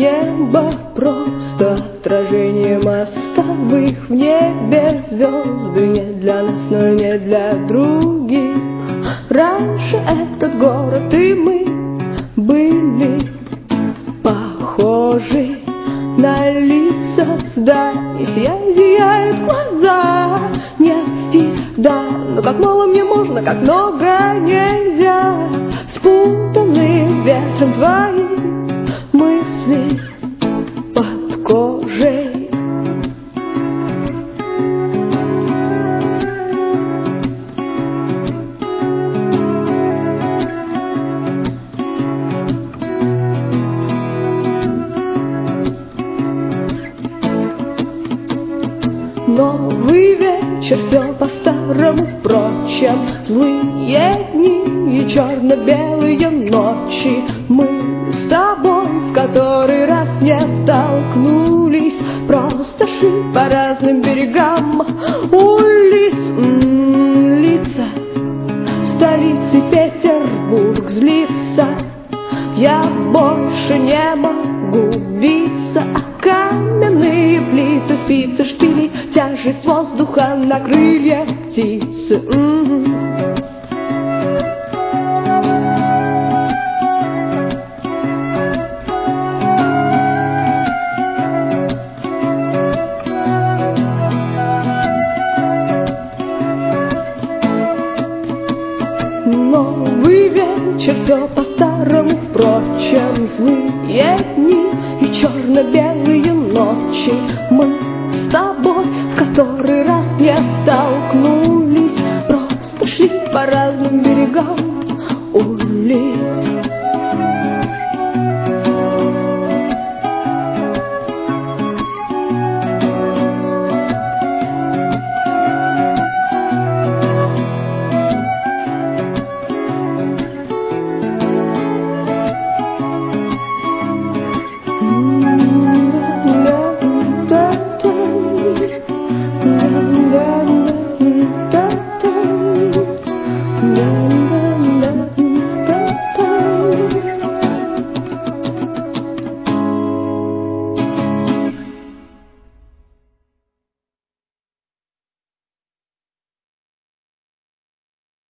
небо просто отражение мостовых. В небе звезды не для нас, но и не для других. Раньше этот город и мы были похожи на лица зданий. Сияют глаза, нет и да, но как мало мне можно, как много нельзя. Спутанные ветром твои мысли под кожей. Новый вечер, все по-старому, впрочем, злые дни и черно-белые ночи. Мы с тобой в который раз не столкнулись, просто шли по разным берегам улиц. Лица столицы Петербург злится. Я больше не могу биться о каменные плиты, спицы, шпили, тяжесть воздуха на крылья птицы. Новый вечер, все по-старому, впрочем, злые дни и черно-белые ночи. Мы с тобой в который раз не столкнулись, просто шли по разным берегам